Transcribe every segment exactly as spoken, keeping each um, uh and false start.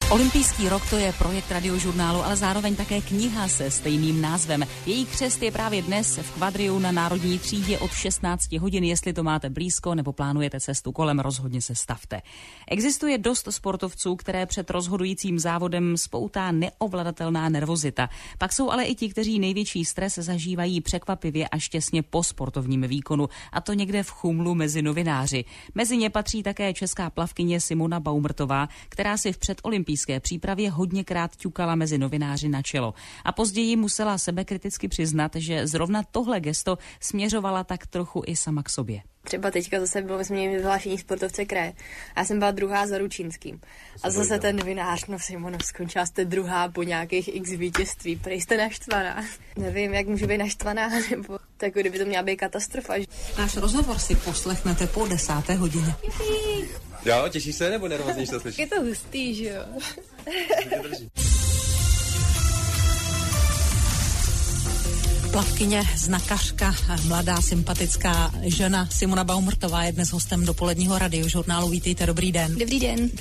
Olympijský rok to je projekt Radiožurnálu, ale zároveň také kniha se stejným názvem. Její křest je právě dnes v Kvadriu na Národní třídě od šestnáct hodin. Jestli to máte blízko nebo plánujete cestu kolem, rozhodně se stavte. Existuje dost sportovců, které před rozhodujícím závodem spoutá neovladatelná nervozita. Pak jsou ale i ti, kteří největší stres zažívají překvapivě až těsně po sportovním výkonu, a to někde v chumlu mezi novináři. Mezi ně patří také česká plavkyně Simona Baumrtová, která si v předolympijské přípravě hodněkrát ťukala mezi novináři na čelo. A později musela sebekriticky přiznat, že zrovna tohle gesto směřovala tak trochu i sama k sobě. Třeba teďka zase bylo, my jsme měli vyhlášení sportovce kraje. Já jsem byla druhá za Ručínským. A zase ten novinář, no Simono, skončila jste druhá po nějakých x vítězství. Prej jste naštvaná. Nevím, jak můžu být naštvaná, nebo tak, kdyby to měla být katastrofa. Náš rozhovor si poslechnete po desáté hodině. Jo, těšíš se, nebo nervózně, že to slyšíš? Je to hustý, že jo? Plavkyně, znakařka, mladá, sympatická žena Simona Baumrtová je dnes hostem dopoledního Radiožurnálu. Vítejte, dobrý den. Dobrý den.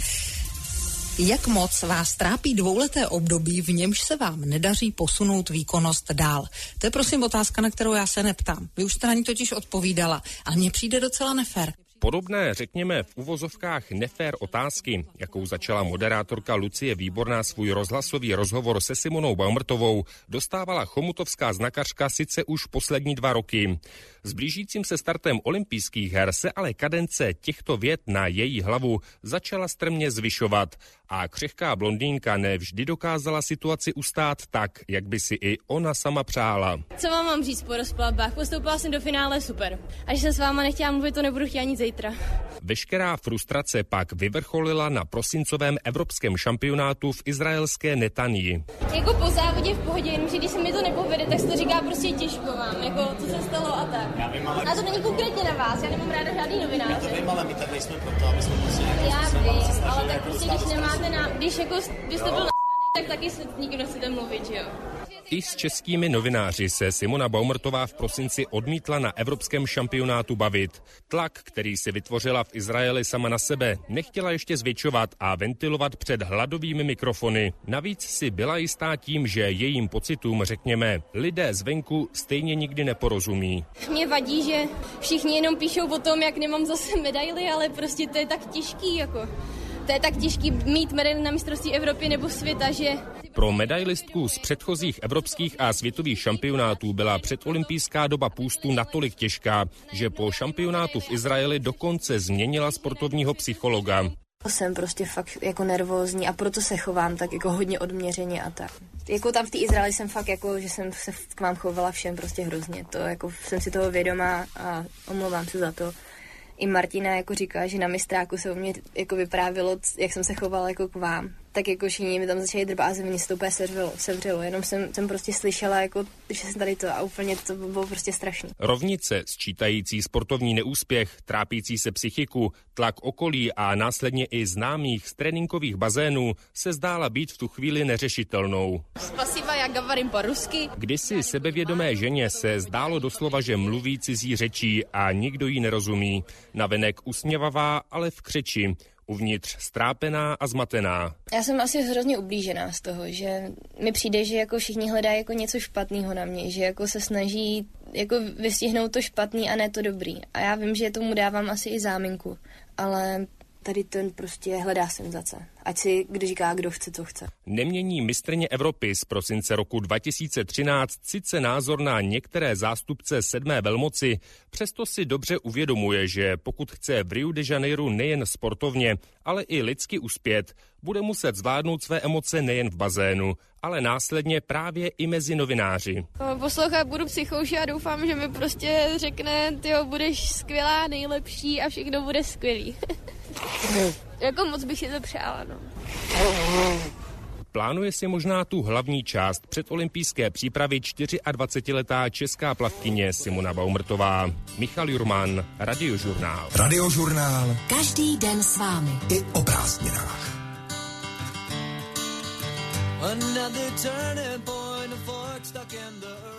Jak moc vás trápí dvouleté období, v němž se vám nedaří posunout výkonnost dál? To je prosím otázka, na kterou já se neptám. Vy už jste na ní totiž odpovídala, ale mně přijde docela nefér. Podobné, řekněme, v uvozovkách nefér otázky, jakou začala moderátorka Lucie Výborná svůj rozhlasový rozhovor se Simonou Baumrtovou, dostávala chomutovská znakařka sice už poslední dva roky. S blížícím se startem olympijských her se ale kadence těchto vět na její hlavu začala strmě zvyšovat a křehká blondýnka nevždy dokázala situaci ustát tak, jak by si i ona sama přála. Co vám mám říct po rozplavbách? Postoupila jsem do finále, super. A když jsem s váma nechtěla mluvit, to nebudu chtít ani zítra. Veškerá frustrace pak vyvrcholila na prosincovém evropském šampionátu v izraelské Netanii. Jako po závodě v pohodě, jenomže když se mi to nepovede, tak se to říká prostě těžko vám, jako co se stalo a tak. Já vím, ale... A to není konkrétně na vás, já nemám ráda žádný novináře. Já to vím, ale my tady nejsme proto, aby jsme prostě... Já vím, ale tak prostě když nemáte na... Když jako byste byl na... tak taky se nikdo nechcete mluvit, že jo? I s českými novináři se Simona Baumrtová v prosinci odmítla na evropském šampionátu bavit. Tlak, který si vytvořila v Izraeli sama na sebe, nechtěla ještě zvětšovat a ventilovat před hladovými mikrofony. Navíc si byla jistá tím, že jejím pocitům, řekněme, lidé zvenku stejně nikdy neporozumí. Mě vadí, že všichni jenom píšou o tom, jak nemám zase medaily, ale prostě to je tak těžký, jako... To je tak těžký mít medaili na mistrovství Evropy nebo světa, že... Pro medailistku z předchozích evropských a světových šampionátů byla předolympijská doba půstu natolik těžká, že po šampionátu v Izraeli dokonce změnila sportovního psychologa. Jsem prostě fakt jako nervózní a proto se chovám tak jako hodně odměřeně a tak. Jako tam v té Izraeli jsem fakt jako, že jsem se k vám chovala všem prostě hrozně. To jako jsem si toho vědomá a omlouvám se za to. I Martina jako říká, že na mistráku se o mě jako vyprávilo, jak jsem se chovala jako k vám. Tak jako všichni mi tam začali drbat a ze mě se to úplně sevřelo, sevřelo. Jenom jsem, jsem prostě slyšela, jako, že jsem tady to a úplně to bylo prostě strašný. Rovnice, sčítající sportovní neúspěch, trápící se psychiku, tlak okolí a následně i známých z tréninkových bazénů se zdála být v tu chvíli neřešitelnou. Spasiba, já gavarim po-rusky. Kdysi sebevědomé ženě se zdálo doslova, že mluví cizí řečí a nikdo jí nerozumí. Navenek usměvavá, ale v křeči. Uvnitř strápená a zmatená. Já jsem asi hrozně ublížená z toho, že mi přijde, že jako všichni hledají jako něco špatného na mě, že jako se snaží jako vystihnout to špatný a ne to dobrý. A já vím, že tomu dávám asi i záminku, ale tady ten prostě hledá senzace. Ať si kdo říká, kdo chce, co chce. Nemění mistryně Evropy z prosince roku dva tisíce třináct sice názor na některé zástupce sedmé velmoci, přesto si dobře uvědomuje, že pokud chce v Rio de Janeiro nejen sportovně, ale i lidsky uspět, bude muset zvládnout své emoce nejen v bazénu, ale následně právě i mezi novináři. Poslouchat budu psychouši a doufám, že mi prostě řekne, tyjo, budeš skvělá, nejlepší a všechno bude skvělý. Jako moc bych si to přála, no. Plánuje si možná tu hlavní část předolympijské přípravy dvacetičtyřletá česká plavkyně Simona Baumrtová. Michal Jurman, Radiožurnál. Radiožurnál. Každý den s vámi. I o prázdninách. Another turning point, a fork stuck in the